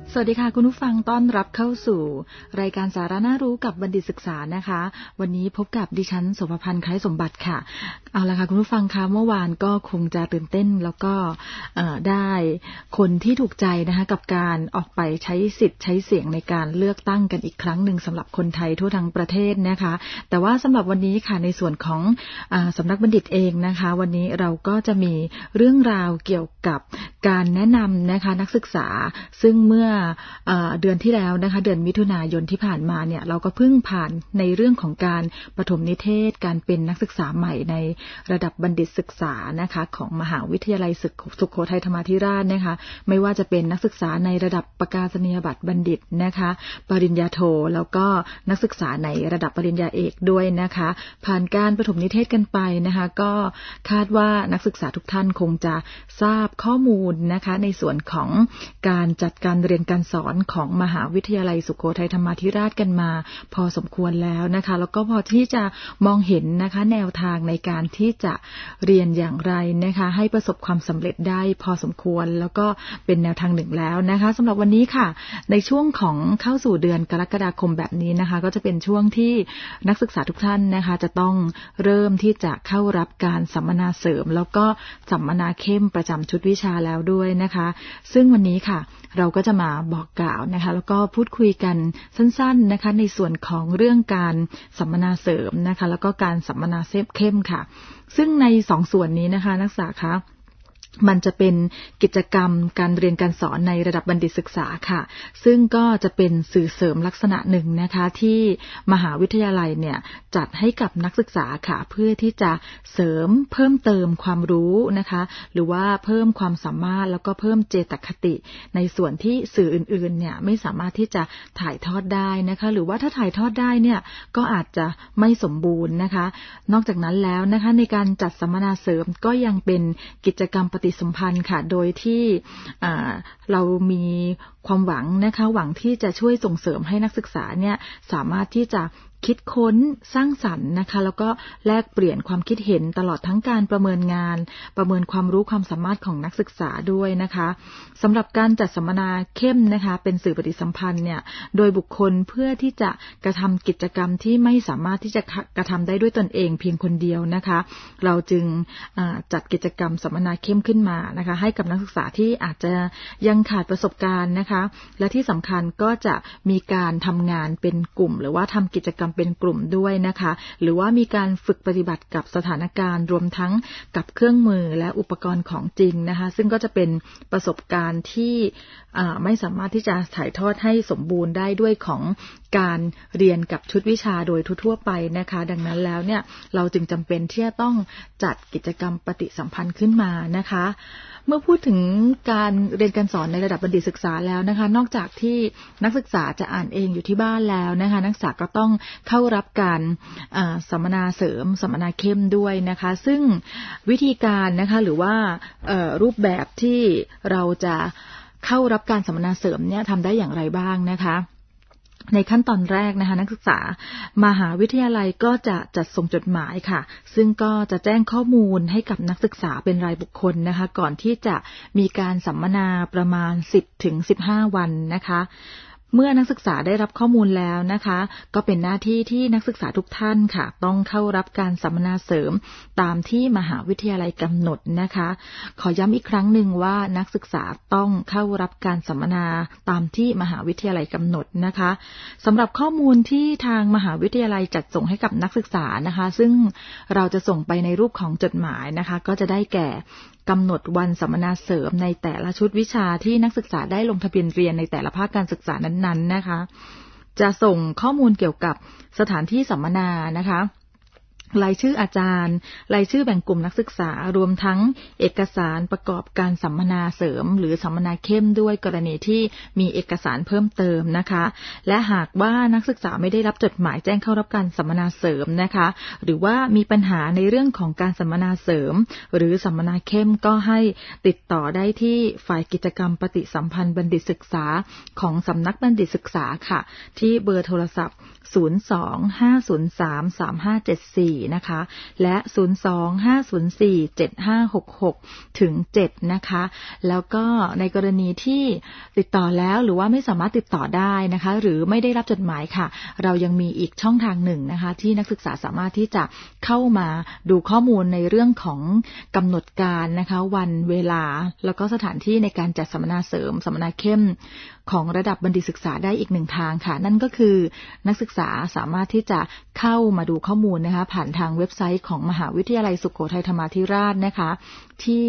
สวัสดีค่ะคุณผู้ฟังต้อนรับเข้าสู่รายการสาระน่ารู้กับบัณฑิตศึกษานะคะวันนี้พบกับดิฉันโสภพันธ์คล้ายสมบัติค่ะเอาละค่ะคุณผู้ฟังคะเมื่อวานก็คงจะตื่นเต้นแล้วก็ได้คนที่ถูกใจนะคะกับการออกไปใช้สิทธิ์ใช้เสียงในการเลือกตั้งกันอีกครั้งหนึ่งสำหรับคนไทยทั่วทั้งประเทศนะคะแต่ว่าสำหรับวันนี้ค่ะในส่วนของสำนักบัณฑิตเองนะคะวันนี้เราก็จะมีเรื่องราวเกี่ยวกับการแนะนำนะคะนักศึกษาซึ่งเมื่อเดือนที่แล้วนะคะเดือนมิถุนายนที่ผ่านมาเนี่ยเราก็เพิ่งผ่านในเรื่องของการประถมนิเทศการเป็นนักศึกษาใหม่ในระดับบัณฑิตศึกษานะคะของมหาวิทยาลัยสุโขทัยธรรมาธิราชนะคะไม่ว่าจะเป็นนักศึกษาในระดับประกาศนียบัตรบัณฑิตนะคะปริญญาโทแล้วก็นักศึกษาในระดับปริญญาเอกด้วยนะคะผ่านการประถมนิเทศกันไปนะคะก็คาดว่านักศึกษาทุกท่านคงจะทราบข้อมูลนะคะในส่วนของการจัดการเรียนการสอนของมหาวิทยาลัยสุโขทัยธรรมาธิราชกันมาพอสมควรแล้วนะคะแล้วก็พอที่จะมองเห็นนะคะแนวทางในการที่จะเรียนอย่างไรนะคะให้ประสบความสำเร็จได้พอสมควรแล้วก็เป็นแนวทางหนึ่งแล้วนะคะสำหรับวันนี้ค่ะในช่วงของเข้าสู่เดือนกรกฎาคมแบบนี้นะคะก็จะเป็นช่วงที่นักศึกษาทุกท่านนะคะจะต้องเริ่มที่จะเข้ารับการสัมมนาเสริมแล้วก็สัมมนาเข้มประจำชุดวิชาแล้วด้วยนะคะซึ่งวันนี้ค่ะเราก็จะมาบอกกล่าวนะคะแล้วก็พูดคุยกันสั้นๆนะคะในส่วนของเรื่องการสัมมนาเสริมนะคะแล้วก็การสัมมนาเข้มค่ะซึ่งใน2ส่วนนี้นะคะนักศึกษาคะมันจะเป็นกิจกรรมการเรียนการสอนในระดับบัณฑิตศึกษาค่ะซึ่งก็จะเป็นสื่อเสริมลักษณะหนึ่งนะคะที่มหาวิทยาลัยเนี่ยจัดให้กับนักศึกษาค่ะเพื่อที่จะเสริมเพิ่มเติมความรู้นะคะหรือว่าเพิ่มความสามารถแล้วก็เพิ่มเจตคติในส่วนที่สื่ออื่นๆเนี่ยไม่สามารถที่จะถ่ายทอดได้นะคะหรือว่าถ้าถ่ายทอดได้เนี่ยก็อาจจะไม่สมบูรณ์นะคะนอกจากนั้นแล้วนะคะในการจัดสัมมนาเสริมก็ยังเป็นกิจกรรมปฏิสัมพันธ์ค่ะโดยที่เรามีความหวังนะคะหวังที่จะช่วยส่งเสริมให้นักศึกษาเนี่ยสามารถที่จะคิดค้นสร้างสรรค์นะคะแล้วก็แลกเปลี่ยนความคิดเห็นตลอดทั้งการประเมินงานประเมินความรู้ความสามารถของนักศึกษาด้วยนะคะสำหรับการจัดสัมมนาเข้มนะคะเป็นสื่อปฏิสัมพันธ์เนี่ยโดยบุคคลเพื่อที่จะกระทำกิจกรรมที่ไม่สามารถที่จะกระทำได้ด้วยตนเองเพียงคนเดียวนะคะเราจึงจัดกิจกรรมสัมมนาเข้มขึ้นมานะคะให้กับนักศึกษาที่อาจจะยังขาดประสบการณ์นะคะและที่สำคัญก็จะมีการทำงานเป็นกลุ่มหรือว่าทำกิจกรรมเป็นกลุ่มด้วยนะคะหรือว่ามีการฝึกปฏิบัติกับสถานการณ์รวมทั้งกับเครื่องมือและอุปกรณ์ของจริงนะคะซึ่งก็จะเป็นประสบการณ์ที่ไม่สามารถที่จะถ่ายทอดให้สมบูรณ์ได้ด้วยของการเรียนกับชุดวิชาโดยทั่วไปนะคะดังนั้นแล้วเนี่ยเราจึงจำเป็นที่จะต้องจัดกิจกรรมปฏิสัมพันธ์ขึ้นมานะคะเมื่อพูดถึงการเรียนการสอนในระดับบัณฑิตศึกษาแล้วนะคะนอกจากที่นักศึกษาจะอ่านเองอยู่ที่บ้านแล้วนะคะนักศึกษาก็ต้องเข้ารับการสัมมนาเสริมสัมมนาเข้มด้วยนะคะซึ่งวิธีการนะคะหรือว่ารูปแบบที่เราจะเข้ารับการสัมมนาเสริมเนี่ยทำได้อย่างไรบ้างนะคะในขั้นตอนแรกนะคะนักศึกษามหาวิทยาลัยก็จะจัดส่งจดหมายค่ะซึ่งก็จะแจ้งข้อมูลให้กับนักศึกษาเป็นรายบุคคลนะคะก่อนที่จะมีการสัมมนาประมาณ 10-15 วันนะคะเมื่อนักศึกษาได้รับข้อมูลแล้วนะคะก็เป็นหน้าที่ที่นักศึกษาทุกท่านค่ะต้องเข้ารับการสัมมนาเสริมตามที่มหาวิทยาลัยกำหนดนะคะขอย้ำอีกครั้งหนึ่งว่านักศึกษาต้องเข้ารับการสัมมนาตามที่มหาวิทยาลัยกำหนดนะคะสำหรับข้อมูลที่ทางมหาวิทยาลัยจัดส่งให้กับนักศึกษานะคะซึ่งเราจะส่งไปในรูปของจดหมายนะคะก็จะได้แก่กำหนดวันสัมมนาเสริมในแต่ละชุดวิชาที่นักศึกษาได้ลงทะเบียนเรียนในแต่ละภาคการศึกษานั้นๆนะคะจะส่งข้อมูลเกี่ยวกับสถานที่สัมมนานะคะรายชื่ออาจารย์รายชื่อแบ่งกลุ่มนักศึกษารวมทั้งเอกสารประกอบการสัมมนาเสริมหรือสัมมนาเข้มด้วยกรณีที่มีเอกสารเพิ่มเติมนะคะและหากว่านักศึกษาไม่ได้รับจดหมายแจ้งเข้ารับการสัมมนาเสริมนะคะหรือว่ามีปัญหาในเรื่องของการสัมมนาเสริมหรือสัมมนาเข้มก็ให้ติดต่อได้ที่ฝ่ายกิจกรรมปฏิสัมพันธ์บัณฑิตศึกษาของสำนักบัณฑิตศึกษาค่ะที่เบอร์โทรศัพท์ 02-503-3574 4นะคะและ025047566ถึง7นะคะแล้วก็ในกรณีที่ติดต่อแล้วหรือว่าไม่สามารถติดต่อได้นะคะหรือไม่ได้รับจดหมายค่ะเรายังมีอีกช่องทางหนึ่งนะคะที่นักศึกษาสามารถที่จะเข้ามาดูข้อมูลในเรื่องของกำหนดการนะคะวันเวลาแล้วก็สถานที่ในการจัดสัมมนาเสริมสัมมนาเข้มของระดับบัณฑิตศึกษาได้อีกหนึ่งทางค่ะนั่นก็คือนักศึกษาสามารถที่จะเข้ามาดูข้อมูลนะคะผ่านทางเว็บไซต์ของมหาวิทยาลัยสุโขทัยธรรมาธิราชนะคะที่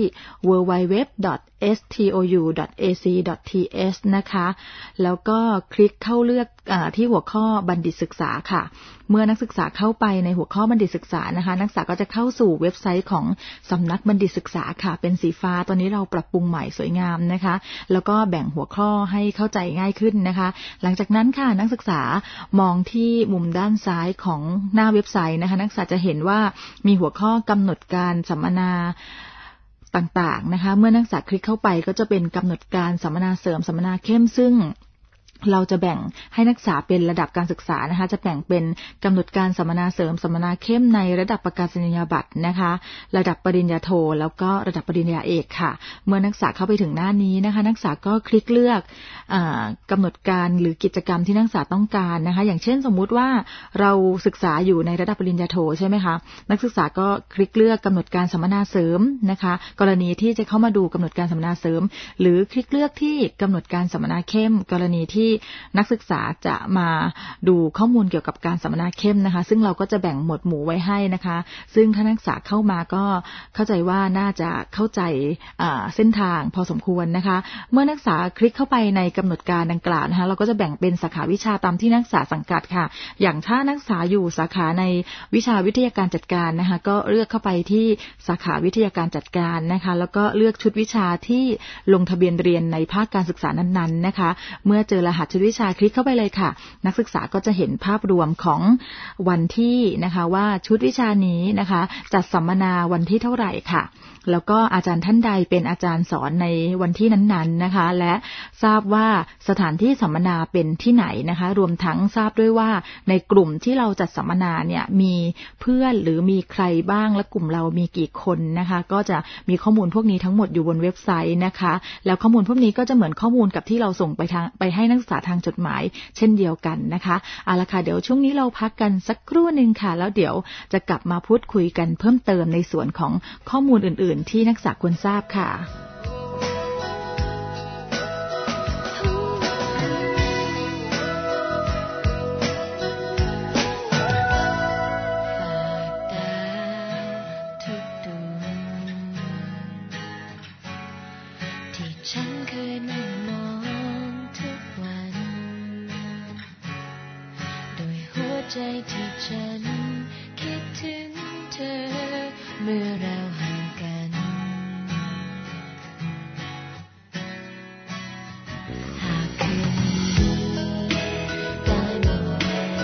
www.stou.ac.th นะคะแล้วก็คลิกเข้าเลือกที่หัวข้อบัณฑิตศึกษาค่ะเมื่อนักศึกษาเข้าไปในหัวข้อบัณฑิตศึกษานะคะนักศึกษาก็จะเข้าสู่เว็บไซต์ของสำนักบัณฑิตศึกษาค่ะเป็นสีฟ้าตอนนี้เราปรับปรุงใหม่สวยงามนะคะแล้วก็แบ่งหัวข้อให้เข้าใจง่ายขึ้นนะคะหลังจากนั้นค่ะนักศึกษามองที่มุมด้านซ้ายของหน้าเว็บไซต์นะคะนักศึกษาจะเห็นว่ามีหัวข้อกำหนดการสัมมนาต่างๆนะคะเมื่อนักศึกษาคลิกเข้าไปก็จะเป็นกำหนดการสัมมนาเสริมสัมมนาเข้มซึ่งเราจะแบ่งให้นักศึกษาเป็นระดับการศึกษานะคะจะแบ่งเป็นกำหนดการสัมมนาเสริมสัมมนาเข้มในระดับประกาศนียบัตรนะคะระดับปริญญาโทแล้วก็ระดับปริญญาเอกค่ะเมื่อนักศึกษาเข้าไปถึงหน้านี้นะคะนักศึกษาก็คลิกเลือกกำหนดการหรือกิจกรรมที่นักศึกษาต้องการนะคะอย่างเช่นสมมุติว่าเราศึกษาอยู่ในระดับปริญญาโทใช่ไหมคะนักศึกษาก็คลิกเลือกกำหนดการสัมมนาเสริมนะคะกรณีที่จะเข้ามาดูกำหนดการสัมมนาเสริมหรือคลิกเลือกที่กำหนดการสัมมนาเข้มกรณีที่นักศึกษาจะมาดูข้อมูลเกี่ยวกับการสัมมนาเข้มนะคะซึ่งเราก็จะแบ่งหมวดหมู่ไว้ให้นะคะซึ่งถ้านักศึกษาเข้ามาก็เข้าใจว่าน่าจะเข้าใจเส้นทางพอสมควรนะคะเมื่อนักศึกษาคลิกเข้าไปในกำหนดการดังกล่าวนะคะเราก็จะแบ่งเป็นสาขาวิชาตามที่นักศึกษาสังกัดค่ะอย่างถ้านักศึกษาอยู่สาขาในวิชาวิทยาการจัดการนะคะก็เลือกเข้าไปที่สาขาวิทยาการจัดการนะคะแล้วก็เลือกชุดวิชาที่ลงทะเบียนเรียนในภาคการศึกษานั้นๆนะคะเมื่อเจอรหัสชุดวิชาคลิกเข้าไปเลยค่ะนักศึกษาก็จะเห็นภาพรวมของวันที่นะคะว่าชุดวิชานี้นะคะจัดสัมมนาวันที่เท่าไหร่ค่ะแล้วก็อาจารย์ท่านใดเป็นอาจารย์สอนในวันที่นั้นๆนะคะและทราบว่าสถานที่สัมมนาเป็นที่ไหนนะคะรวมทั้งทราบด้วยว่าในกลุ่มที่เราจัดสัมมนาเนี่ยมีเพื่อนหรือมีใครบ้างและกลุ่มเรามีกี่คนนะคะก็จะมีข้อมูลพวกนี้ทั้งหมดอยู่บนเว็บไซต์นะคะแล้วข้อมูลพวกนี้ก็จะเหมือนข้อมูลกับที่เราส่งไปให้นักศึกษาทางจดหมายเช่นเดียวกันนะคะเอาละค่ะเดี๋ยวช่วงนี้เราพักกันสักครู่นึงค่ะแล้วเดี๋ยวจะกลับมาพูดคุยกันเพิ่มเติมในส่วนของข้อมูลอื่นๆที่นักศึกษาควรทราบค่ะฉันเคยนั่งมองทุกวันด้วยหัวใจที่ฉันคิดถึงเธอเมื่อเราห่างกันหากคืนนี้ได้มอง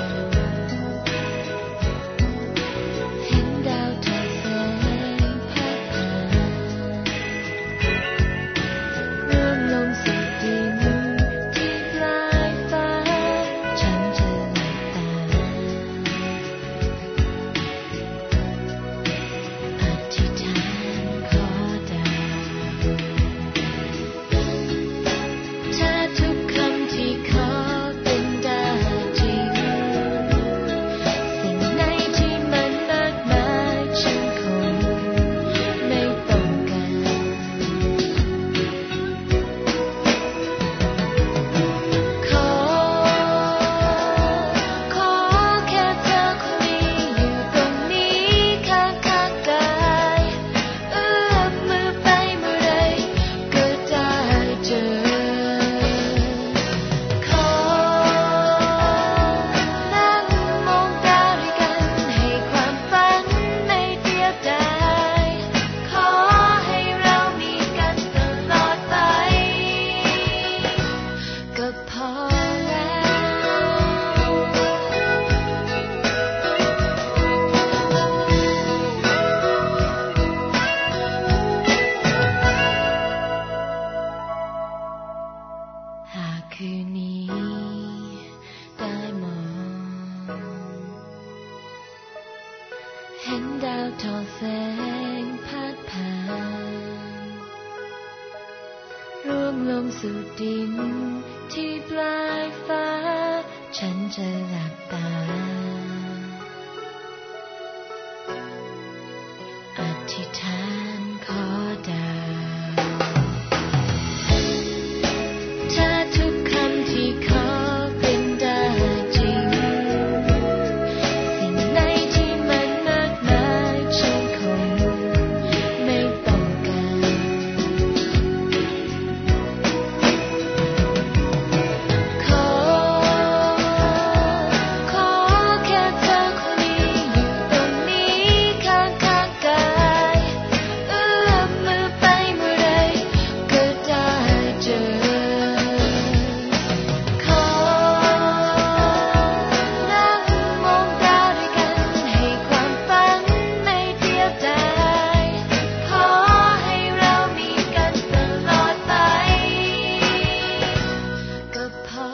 เห็นดาวทอดแสงพัดผ่านร่วมลงสู่ดินที่ปลายฟ้าฉันจะหลับตาอธิษฐานลงสู่ดินที่ปลายฟ้าฉันจะหลับตาอธิษฐานขอดาวถ้าทุกคำที่ขอเป็นได้จริงสิ่งไหนที่มันมากมายฉันคงไม่ต้องการขอแค่เธอคนนี้อยู่ตรงนี้ข้างกายเอื้อมมือไปเมื่อไรก็ได้เจอขอนั่งมองดาวด้วยกันให้ความฝันไม่เดียวดายขอให้เรามีกันตลอดไปก็พอ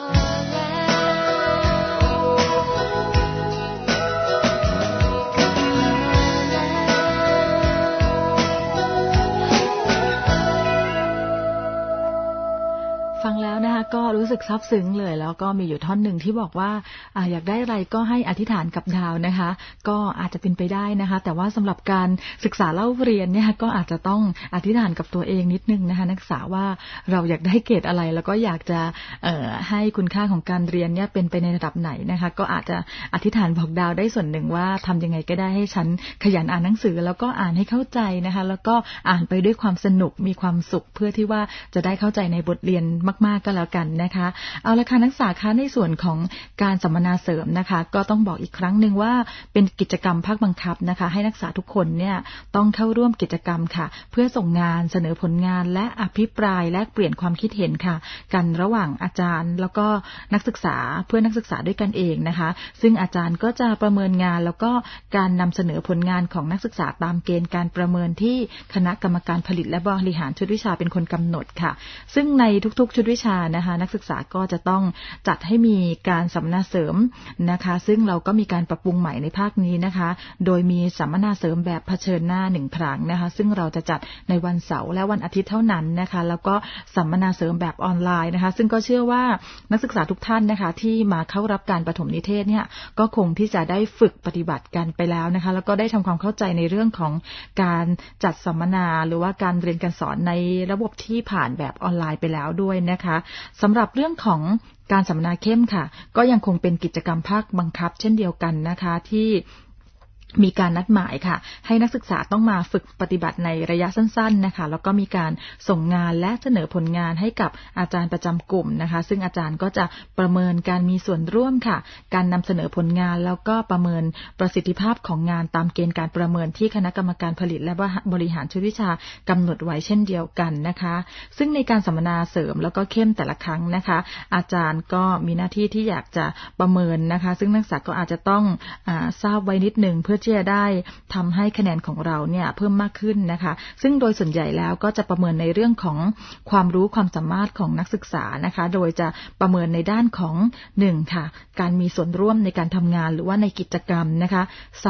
ฟังแล้วนะคะก็รู้สึกซาบซึ้งเลยแล้วก็มีอยู่ท่อนหนึ่งที่บอกว่าอยากได้อะไรก็ให้อธิษฐานกับดาวนะคะก็อาจจะเป็นไปได้นะคะแต่ว่าสำหรับการศึกษาเล่าเรียนเนี่ยก็อาจจะต้องอธิษฐานกับตัวเองนิดนึงนะคะนักศึกษาว่าเราอยากได้เกรดอะไรแล้วก็อยากจะให้คุณค่าของการเรียนเนี่ยเป็นไปในระดับไหนนะคะก็อาจจะอธิษฐานบอกดาวได้ส่วนหนึ่งว่าทำยังไงก็ได้ให้ฉันขยันอ่านหนังสือแล้วก็อ่านให้เข้าใจนะคะแล้วก็อ่านไปด้วยความสนุกมีความสุขเพื่อที่ว่าจะได้เข้าใจในบทเรียนมากๆก็แล้วกันนะคะเอาละค่ะนักศึกษาคะในส่วนของการสัมมนาเสริมนะคะก็ต้องบอกอีกครั้งนึงว่าเป็นกิจกรรมภาคบังคับนะคะให้นักศึกษาทุกคนเนี่ยต้องเข้าร่วมกิจกรรมค่ะเพื่อส่งงานเสนอผลงานและอภิปรายแลกเปลี่ยนความคิดเห็นค่ะกันระหว่างอาจารย์แล้วก็นักศึกษาเพื่อนักศึกษาด้วยกันเองนะคะซึ่งอาจารย์ก็จะประเมินงานแล้วก็การนำเสนอผลงานของนักศึกษาตามเกณฑ์การประเมินที่คณะกรรมการผลิตและบริหารชุดวิชาเป็นคนกำหนดค่ะซึ่งในทุกๆชุดวิชานะคะนักศึกษาก็จะต้องจัดให้มีการสัมมนาเสริมนะคะซึ่งเราก็มีการปรับปรุงใหม่ในภาคนี้นะคะโดยมีสัมมนาเสริมแบบเผชิญหน้า1ครั้งนะคะซึ่งเราจะจัดในวันเสาร์และวันอาทิตย์เท่านั้นนะคะแล้วก็สัมมนาเสริมแบบออนไลน์นะคะซึ่งก็เชื่อว่านักศึกษาทุกท่านนะคะที่มาเข้ารับการประถมนิเทศเนี่ยก็คงที่จะได้ฝึกปฏิบัติกันไปแล้วนะคะแล้วก็ได้ทำความเข้าใจในเรื่องของการจัดสัมมนาหรือว่าการเรียนการสอนในระบบที่ผ่านแบบออนไลน์ไปแล้วด้วยนะคะสำหรับเรื่องของการสัมมนาเข้มค่ะก็ยังคงเป็นกิจกรรมภาคบังคับเช่นเดียวกันนะคะที่มีการนัดหมายค่ะให้นักศึกษาต้องมาฝึกปฏิบัติในระยะสั้นๆนะคะแล้วก็มีการส่งงานและเสนอผลงานให้กับอาจารย์ประจำกลุ่มนะคะซึ่งอาจารย์ก็จะประเมินการมีส่วนร่วมค่ะการนำเสนอผลงานแล้วก็ประเมินประสิทธิภาพของงานตามเกณฑ์การประเมินที่คณะกรรมการผลิตและบริหารชุดวิชากำหนดไว้เช่นเดียวกันนะคะซึ่งในการสัมมนาเสริมแล้วก็เข้มแต่ละครั้งนะคะอาจารย์ก็มีหน้าที่ที่อยากจะประเมินนะคะซึ่งนักศึกษาก็อาจจะต้องทราบไว้นิดนึงเพื่อที่จะได้ทำให้คะแนนของเราเนี่ยเพิ่มมากขึ้นนะคะซึ่งโดยส่วนใหญ่แล้วก็จะประเมินในเรื่องของความรู้ความสามารถของนักศึกษานะคะโดยจะประเมินในด้านของ1ค่ะการมีส่วนร่วมในการทำงานหรือว่าในกิจกรรมนะคะ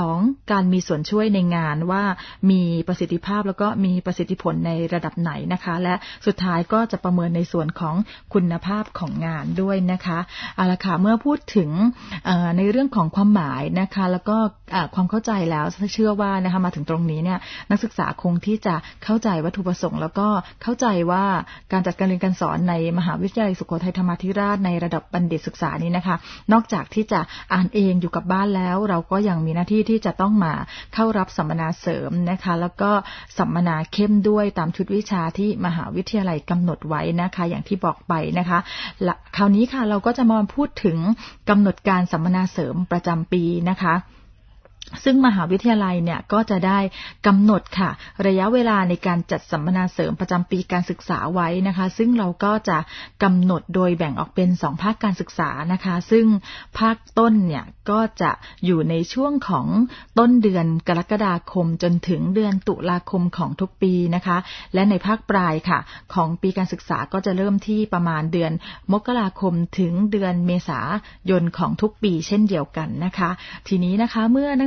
2การมีส่วนช่วยในงานว่ามีประสิทธิภาพแล้วก็มีประสิทธิผลในระดับไหนนะคะและสุดท้ายก็จะประเมินในส่วนของคุณภาพของงานด้วยนะคะเอาละค่ะเมื่อพูดถึงในเรื่องของความหมายนะคะแล้วก็ความเข้าใจแล้วเชื่อว่านะคะมาถึงตรงนี้เนี่ยนักศึกษาคงที่จะเข้าใจวัตถุประสงค์แล้วก็เข้าใจว่าการจัดการเรียนการสอนในมหาวิทยาลัยสุโขทัยธรรมาธิราชในระดับบัณฑิตศึกษานี้นะคะนอกจากที่จะอ่านเองอยู่กับบ้านแล้วเราก็ยังมีหน้าที่ที่จะต้องมาเข้ารับสัมมนาเสริมนะคะแล้วก็สัมมนาเข้มด้วยตามชุดวิชาที่มหาวิทยาลัยกำหนดไว้นะคะอย่างที่บอกไปนะคะคราวนี้ค่ะเราก็จะมาพูดถึงกำหนดการสัมมนาเสริมประจำปีนะคะซึ่งมหาวิทยาลัยเนี่ยก็จะได้กำหนดค่ะระยะเวลาในการจัดสัมมนาเสริมประจำปีการศึกษาไว้นะคะซึ่งเราก็จะกำหนดโดยแบ่งออกเป็น2ภาคการศึกษานะคะซึ่งภาคต้นเนี่ยก็จะอยู่ในช่วงของต้นเดือนกรกฎาคมจนถึงเดือนตุลาคมของทุกปีนะคะและในภาคปลายค่ะของปีการศึกษาก็จะเริ่มที่ประมาณเดือนมกราคมถึงเดือนเมษายนของทุกปีเช่นเดียวกันนะคะทีนี้นะคะเมื่อนัก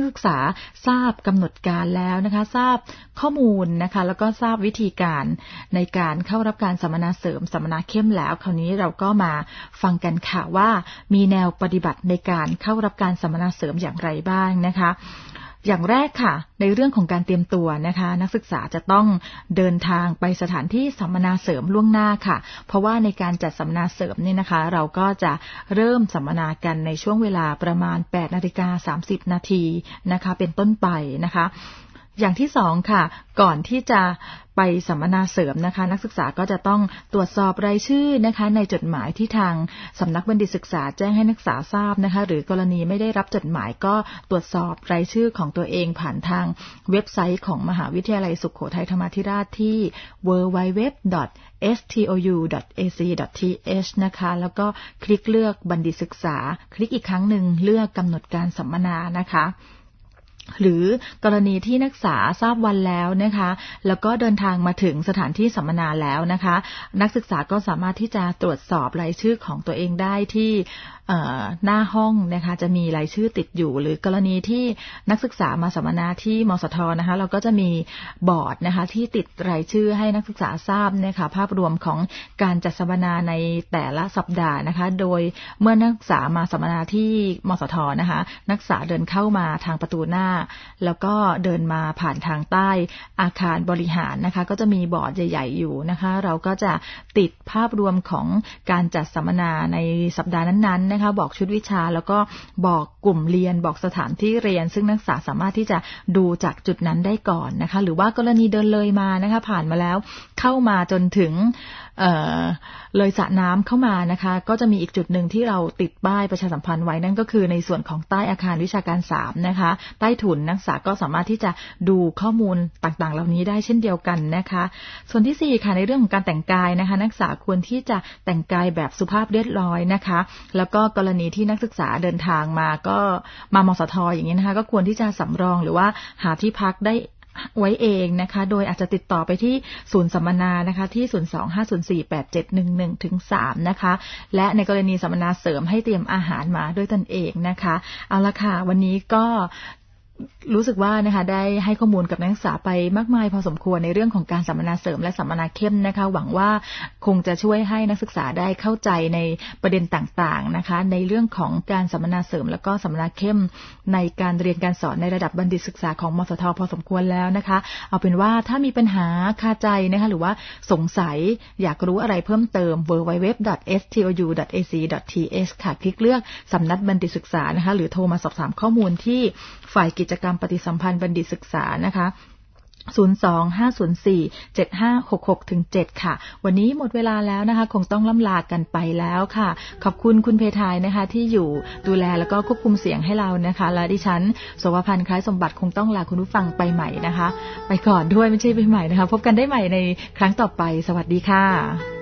ศึกษาทราบกำหนดการแล้วนะคะทราบข้อมูลนะคะแล้วก็ทราบวิธีการในการเข้ารับการสัมมนาเสริมสัมมนาเข้มแล้วคราวนี้เราก็มาฟังกันค่ะว่ามีแนวปฏิบัติในการเข้ารับการสัมมนาเสริมอย่างไรบ้างนะคะอย่างแรกค่ะในเรื่องของการเตรียมตัวนะคะนักศึกษาจะต้องเดินทางไปสถานที่สัมมนาเสริมล่วงหน้าค่ะเพราะว่าในการจัดสัมมนาเสริมเนี่ยนะคะเราก็จะเริ่มสัมมนากันในช่วงเวลาประมาณ 8:30 น.นะคะเป็นต้นไปนะคะอย่างที่สองค่ะก่อนที่จะไปสัมมนาเสริมนะคะนักศึกษาก็จะต้องตรวจสอบรายชื่อนะคะในจดหมายที่ทางสำนักบัณฑิตศึกษาแจ้งให้นักศึกษาทราบนะคะหรือกรณีไม่ได้รับจดหมายก็ตรวจสอบรายชื่อของตัวเองผ่านทางเว็บไซต์ของมหาวิทยาลัยสุโขทัยธรรมาธิราชที่ www.stou.ac.th นะคะแล้วก็คลิกเลือกบัณฑิตศึกษาคลิกอีกครั้งหนึ่งเลือกกำหนดการสัมมนานะคะหรือกรณีที่นักศึกษาทราบวันแล้วนะคะแล้วก็เดินทางมาถึงสถานที่สัมมนาแล้วนะคะนักศึกษาก็สามารถที่จะตรวจสอบรายชื่อของตัวเองได้ที่หน้าห้องนะคะจะมีรายชื่อติดอยู่หรือกรณีที่นักศึกษามาสัมมนาที่มสทนะคะเราก็จะมีบอร์ดนะคะที่ติดรายชื่อให้นักศึกษาทราบนะคะภาพรวมของการจัดสัมมนาในแต่ละสัปดาห์นะคะโดยเมื่อนักศึกษามาสัมมนาที่มสทนะคะนักศึกษาเดินเข้ามาทางประตูหน้าแล้วก็เดินมาผ่านทางใต้อาคารบริหารนะคะก็จะมีบอร์ดใหญ่ๆอยู่นะคะเราก็จะติดภาพรวมของการจัดสัมมนาในสัปดาห์นั้นๆนะคะบอกชุดวิชาแล้วก็บอกกลุ่มเรียนบอกสถานที่เรียนซึ่งนักศึกษาสามารถที่จะดูจากจุดนั้นได้ก่อนนะคะหรือว่ากรณีเดินเลยมานะคะผ่านมาแล้วเข้ามาจนถึงเลยสระน้ำเข้ามานะคะก็จะมีอีกจุดหนึ่งที่เราติดป้ายประชาสัมพันธ์ไว้นั่นก็คือในส่วนของใต้อาคารวิชาการ3นะคะใต้ถุนนักศึกษาก็สามารถที่จะดูข้อมูลต่างๆเหล่านี้ได้เช่นเดียวกันนะคะส่วนที่4ค่ะในเรื่องของการแต่งกายนะคะนักศึกษาควรที่จะแต่งกายแบบสุภาพเรียบร้อยนะคะแล้วก็กรณีที่นักศึกษาเดินทางมาก็มามสทอย่างนี้นะคะก็ควรที่จะสำรองหรือว่าหาที่พักได้ไว้เองนะคะโดยอาจจะติดต่อไปที่ศูนย์สัมมนานะคะที่ 025048711-3 นะคะและในกรณีสัมมนาเสริมให้เตรียมอาหารมาด้วยตนเองนะคะเอาละค่ะวันนี้ก็รู้สึกว่านะคะได้ให้ข้อมูลกับนักศึกษาไปมากมายพอสมควรในเรื่องของการสัมมนาเสริมและสัมมนาเข้มนะคะหวังว่าคงจะช่วยให้นักศึกษาได้เข้าใจในประเด็นต่างๆนะคะในเรื่องของการสัมมนาเสริมแล้วก็สัมมนาเข้มในการเรียนการสอนในระดับบัณฑิตศึกษาของมสทพอสมควรแล้วนะคะเอาเป็นว่าถ้ามีปัญหาคาใจนะคะหรือว่าสงสัยอยากรู้อะไรเพิ่มเติม www.stou.ac.th ค่ะคลิกเลือกสำนักบัณฑิตศึกษานะคะหรือโทรมาสอบถามข้อมูลที่ฝ่ายกิจกรรมปฏิสัมพันธ์บัณฑิตศึกษานะคะ 025047566-7 ค่ะวันนี้หมดเวลาแล้วนะคะคงต้องล่ำลากันไปแล้วค่ะขอบคุณคุณเพทายนะคะที่อยู่ดูแลแล้วก็ควบคุมเสียงให้เรานะคะและดิฉันโสภพันธ์คล้ายสมบัติคงต้องลาคุณผู้ฟังไปใหม่นะคะไปก่อนด้วยไม่ใช่ไปใหม่นะคะพบกันได้ใหม่ในครั้งต่อไปสวัสดีค่ะ